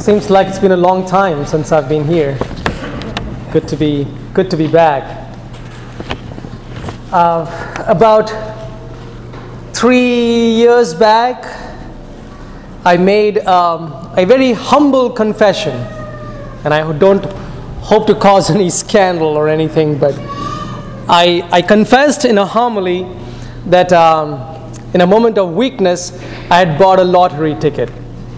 Seems like it's been a long time since I've been here. Good to be back. About 3 years back, I made a very humble confession, and I don't hope to cause any scandal or anything, but I confessed in a homily that in a moment of weakness, I had bought a lottery ticket.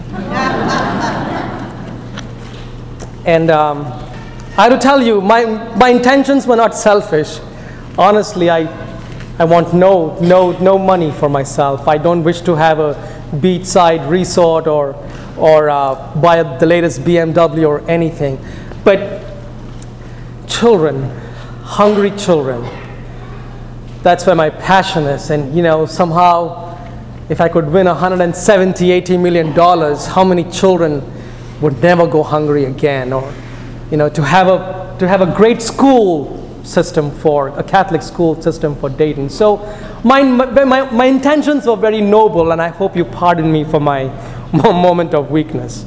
And I have to tell you, my intentions were not selfish. Honestly, I want no money for myself. I don't wish to have a beachside resort or buy the latest BMW or anything. But children, hungry children, that's where my passion is. And somehow, if I could win $170-80 million, how many children would never go hungry again? Or to have a great school system a Catholic school system for Dayton. So my intentions were very noble, and I hope you pardon me for my moment of weakness.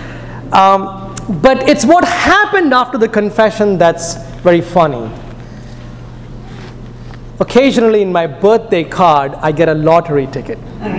But it's what happened after the confession that's very funny. Occasionally in my birthday card, I get a lottery ticket.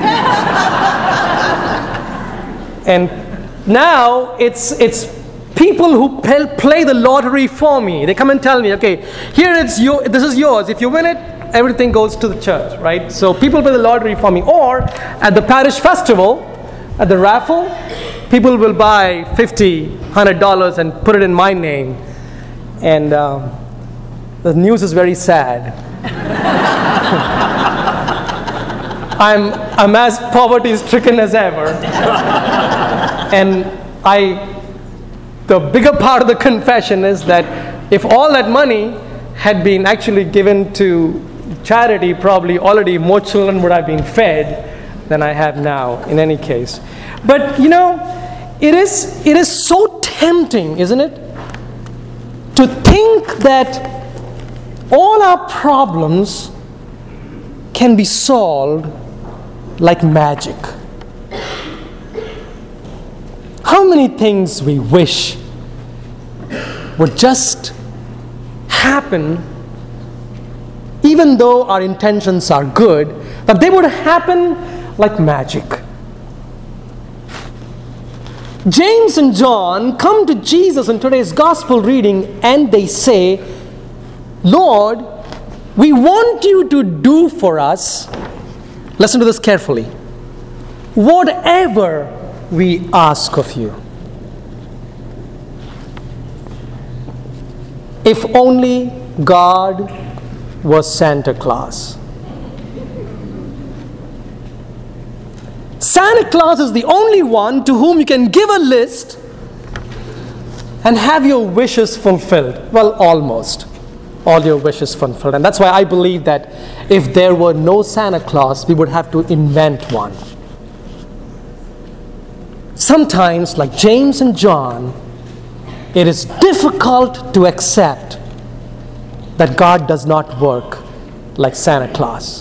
And now it's people who play the lottery for me. They come and tell me, okay, this is yours. If you win it, everything goes to the church, right? So people play the lottery for me. Or at the parish festival, at the raffle, people will buy $50, $100 and put it in my name. And the news is very sad. I'm as poverty-stricken as ever. And the bigger part of the confession is that if all that money had been actually given to charity, probably already more children would have been fed than I have now, in any case. But it is so tempting, isn't it, to think that all our problems can be solved like magic. How many things we wish would just happen, even though our intentions are good, but they would happen like magic. James and John come to Jesus in today's gospel reading and they say, Lord, we want you to do for us, listen to this carefully, whatever we ask of you. If only God was Santa Claus. Santa Claus is the only one to whom you can give a list and have your wishes fulfilled. Well, almost all your wishes fulfilled. And that's why I believe that if there were no Santa Claus, we would have to invent one. Sometimes, like James and John, it is difficult to accept that God does not work like Santa Claus.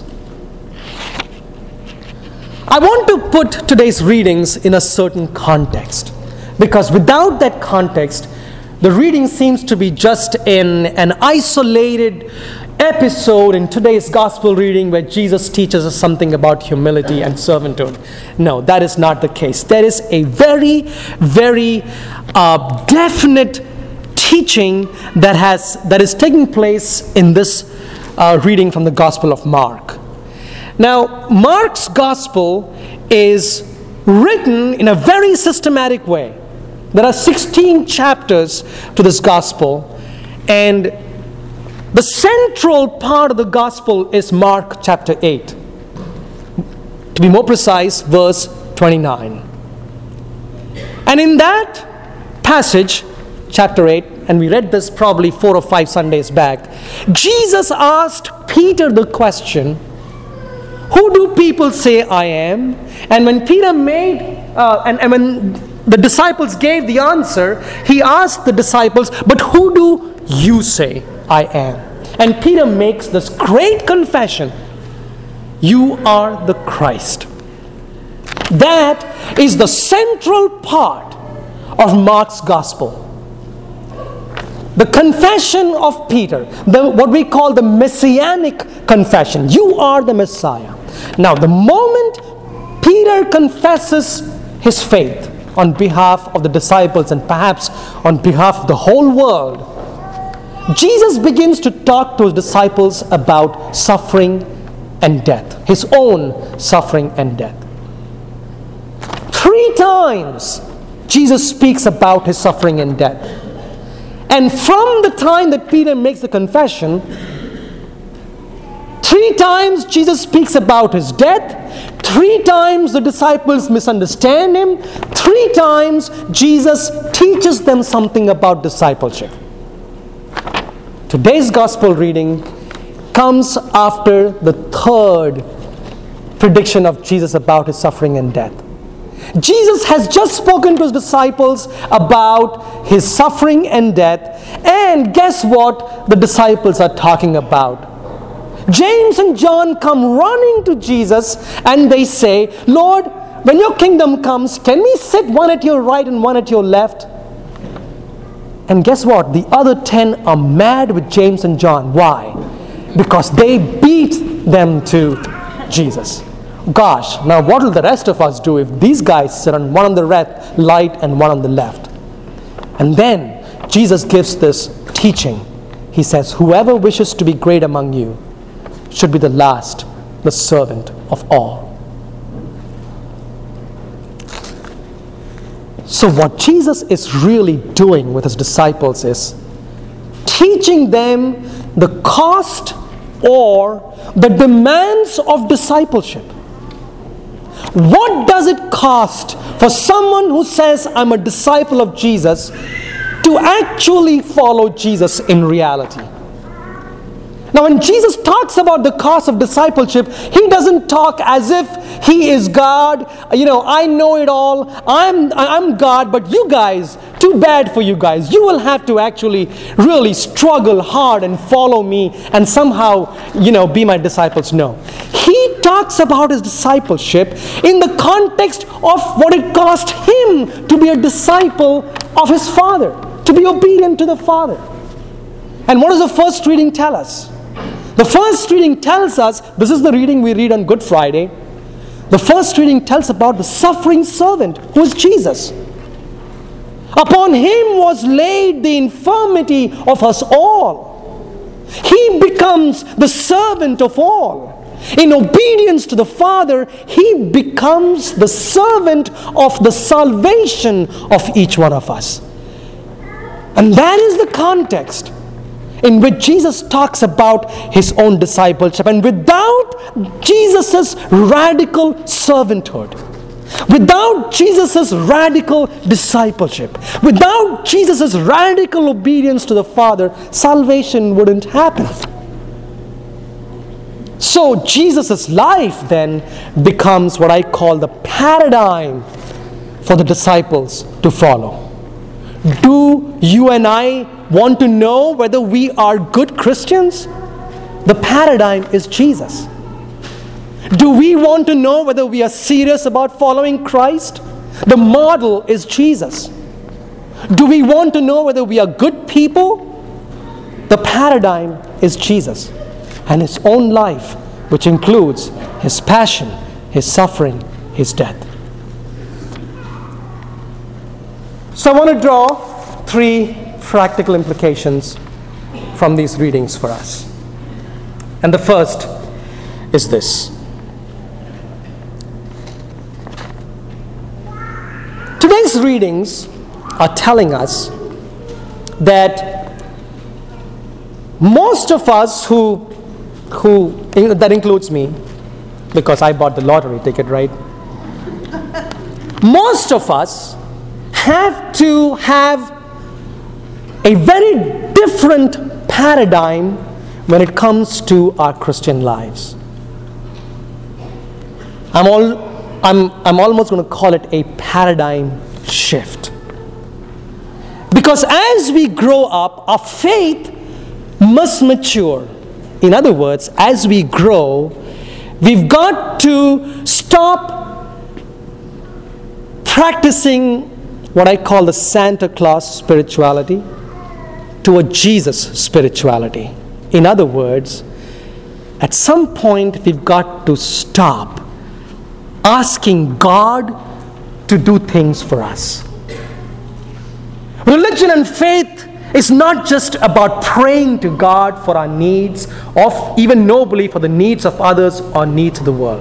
I want to put today's readings in a certain context, because without that context, the reading seems to be just in an isolated episode in today's gospel reading where Jesus teaches us something about humility and servanthood. No, that is not the case. There is a very, very definite teaching that is taking place in this reading from the Gospel of Mark. Now, Mark's gospel is written in a very systematic way. There are 16 chapters to this gospel, and the central part of the gospel is Mark chapter 8. To be more precise, verse 29. And in that passage, chapter 8, and we read this probably 4 or 5 Sundays back, Jesus asked Peter the question, who do people say I am? And when Peter and when the disciples gave the answer, he asked the disciples, but who do you say I am? And Peter makes this great confession, you are the Christ. That is the central part of Mark's gospel. The confession of Peter, what we call the messianic confession. You are the Messiah. Now, the moment Peter confesses his faith on behalf of the disciples and perhaps on behalf of the whole world, Jesus begins to talk to his disciples about suffering and death, his own suffering and death. 3 times Jesus speaks about his suffering and death. And from the time that Peter makes the confession, 3 times Jesus speaks about his death, 3 times the disciples misunderstand him, 3 times Jesus teaches them something about discipleship. Today's gospel reading comes after the 3rd prediction of Jesus about his suffering and death. Jesus has just spoken to his disciples about his suffering and death, and guess what the disciples are talking about? James and John come running to Jesus and they say, Lord, when your kingdom comes, can we sit one at your right and one at your left? And guess what? The other 10 are mad with James and John. Why? Because they beat them to Jesus. Gosh, now what will the rest of us do if these guys sit on one on the right and one on the left? And then Jesus gives this teaching. He says, whoever wishes to be great among you should be the last, the servant of all. So what Jesus is really doing with his disciples is teaching them the cost or the demands of discipleship. What does it cost for someone who says, I'm a disciple of Jesus, to actually follow Jesus in reality? Now, when Jesus talks about the cost of discipleship, he doesn't talk as if he is God. I know it all. I'm God, but you guys, too bad for you guys. You will have to actually really struggle hard and follow me and somehow, be my disciples. No. He talks about his discipleship in the context of what it cost him to be a disciple of his Father, to be obedient to the Father. And what does the first reading tell us? The first reading tells us, this is the reading we read on Good Friday. The first reading tells about the suffering servant, who is Jesus. Upon him was laid the infirmity of us all. He becomes the servant of all. In obedience to the Father, he becomes the servant of the salvation of each one of us. And that is the context in which Jesus talks about his own discipleship. And without Jesus' radical servanthood, without Jesus' radical discipleship, without Jesus' radical obedience to the Father, salvation wouldn't happen. So Jesus' life then becomes what I call the paradigm for the disciples to follow. Do you and I want to know whether we are good Christians? The paradigm is Jesus. Do we want to know whether we are serious about following Christ? The model is Jesus. Do we want to know whether we are good people? The paradigm is Jesus and his own life, which includes his passion, his suffering, his death. So I want to draw 3 practical implications from these readings for us. And the first is this. Today's readings are telling us that most of us who that includes me, because I bought the lottery ticket, right? Most of us have to have a very different paradigm when it comes to our Christian lives. I'm almost going to call it a paradigm shift. Because as we grow up, our faith must mature. In other words, as we grow, we've got to stop practicing what I call the Santa Claus spirituality to a Jesus spirituality. In other words, at some point we've got to stop asking God to do things for us. Religion and faith is not just about praying to God for our needs, or even nobly for the needs of others or needs of the world.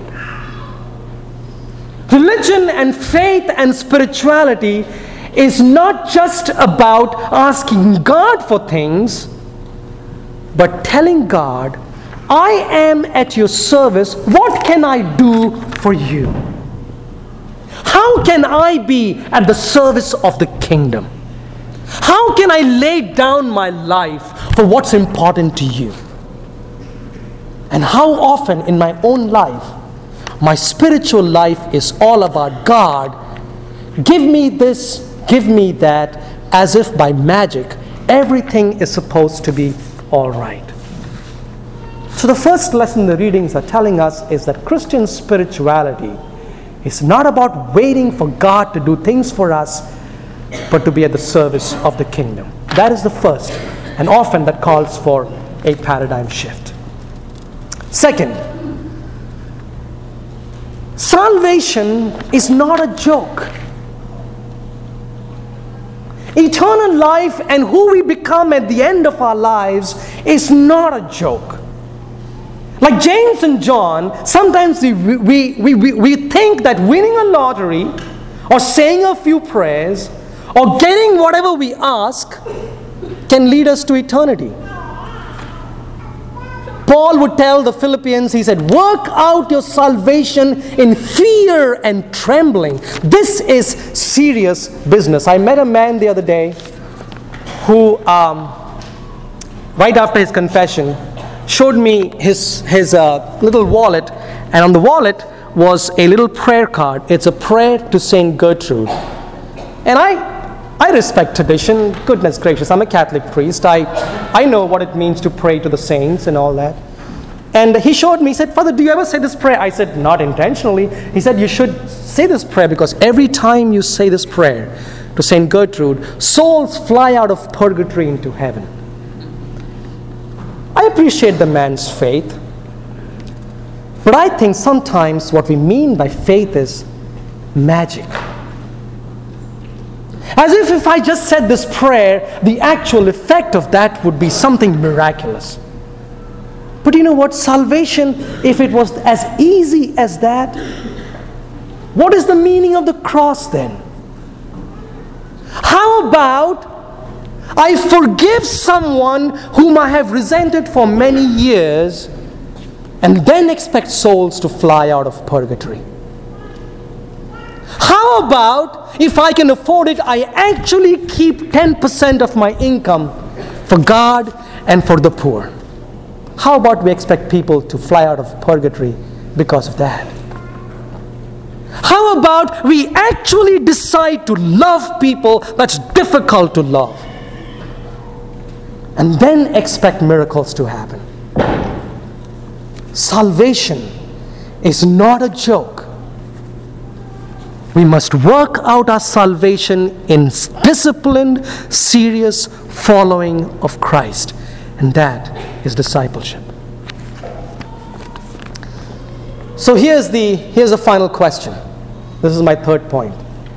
Religion and faith and spirituality is not just about asking God for things, but telling God, I am at your service. What can I do for you? How can I be at the service of the kingdom? How can I lay down my life for what's important to you? And how often in my own life, my spiritual life is all about God, give me this, give me that, as if by magic, everything is supposed to be all right. So the first lesson the readings are telling us is that Christian spirituality is not about waiting for God to do things for us, but to be at the service of the kingdom. That is the first, and often that calls for a paradigm shift. Second, salvation is not a joke. Eternal life and who we become at the end of our lives is not a joke. Like James and John, sometimes we think that winning a lottery or saying a few prayers or getting whatever we ask can lead us to eternity. Paul would tell the Philippians, he said, work out your salvation in fear and trembling. This is serious business. I met a man the other day who, right after his confession, showed me his little wallet, and on the wallet was a little prayer card. It's a prayer to Saint Gertrude. And I respect tradition. Goodness gracious, I'm a Catholic priest. I know what it means to pray to the saints and all that. And he showed me, he said, Father, do you ever say this prayer? I said, not intentionally. He said, you should say this prayer because every time you say this prayer to Saint Gertrude, souls fly out of purgatory into heaven. I appreciate the man's faith, but I think sometimes what we mean by faith is magic. As if I just said this prayer, the actual effect of that would be something miraculous. But you know what? Salvation, if it was as easy as that, what is the meaning of the cross then? How about I forgive someone whom I have resented for many years and then expect souls to fly out of purgatory? How about if I can afford it, I actually keep 10% of my income for God and for the poor? How about we expect people to fly out of purgatory because of that? How about we actually decide to love people that's difficult to love and then expect miracles to happen? Salvation is not a joke. We must work out our salvation in disciplined, serious following of Christ. And that is discipleship. So here's the final question. This is my third point.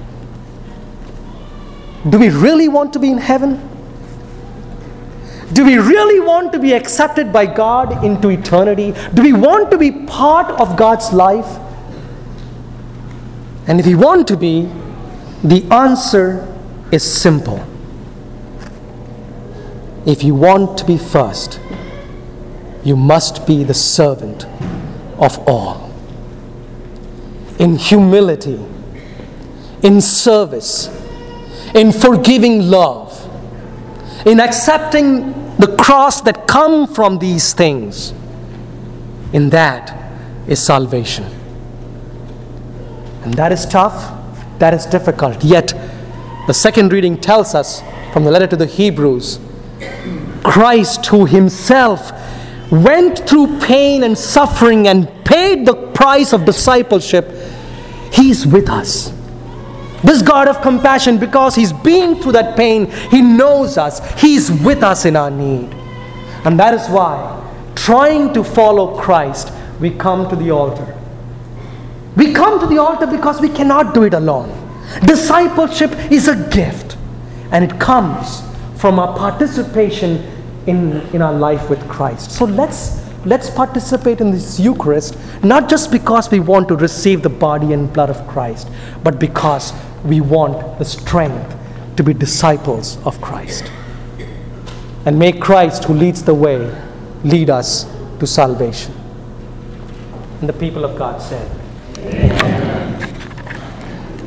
Do we really want to be in heaven? Do we really want to be accepted by God into eternity? Do we want to be part of God's life? And if we want to be, the answer is simple. If you want to be first, you must be the servant of all. In humility, in service, in forgiving love, in accepting the cross that comes from these things, in that is salvation. And that is tough, that is difficult. Yet, the second reading tells us from the letter to the Hebrews, Christ, who himself went through pain and suffering and paid the price of discipleship, he's with us. This God of compassion, because He's been through that pain, He knows us. He's with us in our need. And that is why, trying to follow Christ, we come to the altar. We come to the altar because we cannot do it alone. Discipleship is a gift, and it comes from our participation in our life with Christ. So let's participate in this Eucharist, not just because we want to receive the body and blood of Christ, but because we want the strength to be disciples of Christ. And may Christ, who leads the way, lead us to salvation. And the people of God said,